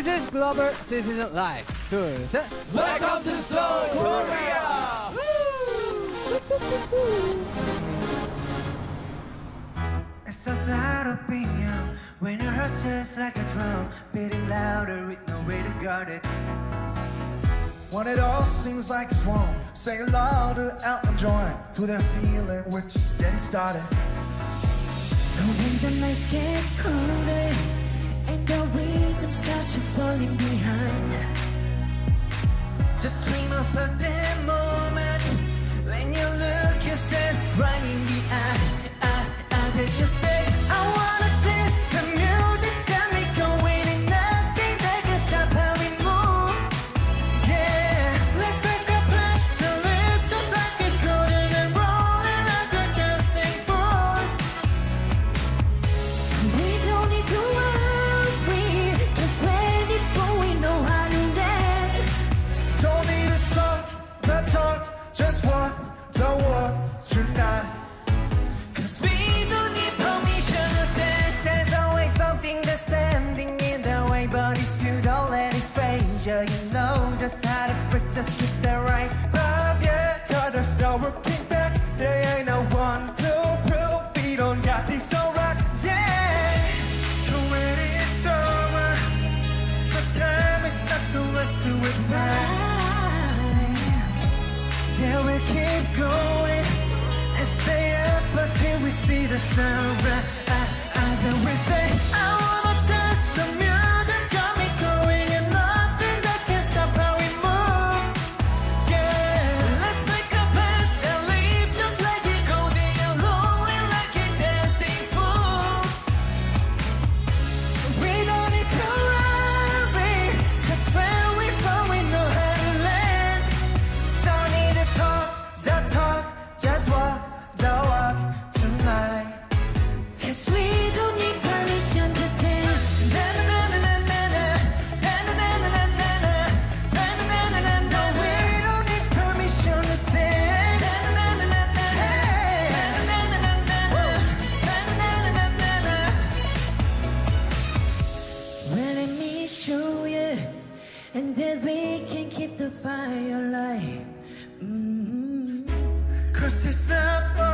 This is Global Citizen Live. 둘, 셋. Welcome to Seoul, Korea. It's so that opinion when your heart just like a drum, beating louder with no way to guard it. When it all seems like it's wrong, say it louder, Elton John. To that feeling, we're just getting started. And when the nights get colder and the rhythm's got you falling behind, just dream about that moment when you look yourself right in the eye. Then you say, I wanna dance to music, got me going, and nothing that can stop how we move. Yeah, let's make a place to live just like a golden and rolling like we're dancing fools. We don't need to worry, just ready for we know how to dance. Don't need to talk, the talk, just walk, the walk tonight. Cause we don't need permission to dance. There's always something that's standing in the way, but if you don't let it phase you, you know just how to break, just keep that right Love, yeah, cause there's no looking back. There ain't no one to prove we don't got this alright. Yeah, So when it's over, the time is not so let's do it right. yeah, we keep going and stay up until we see the sunrise. And we say, I wanna dance, the music's got me going, and nothing that can stop how we move. Yeah, let's make a pass and leave just like you're golden and rolling like you're dancing fools. We don't need to worry, cause when we fall we know how to land. Don't need to talk, the talk, just walk, the walk tonight. Yes, we don't need permission to dance. Na-na-na-na-na-na, na-na-na-na-na-na, na-na-na-na-na-na. We don't need permission to dance. Na-na-na-na-na-na, na-na-na-na-na-na, na-na-na-na-na-na. Well, let me show you, and then we can keep the fire alive. Cause it's not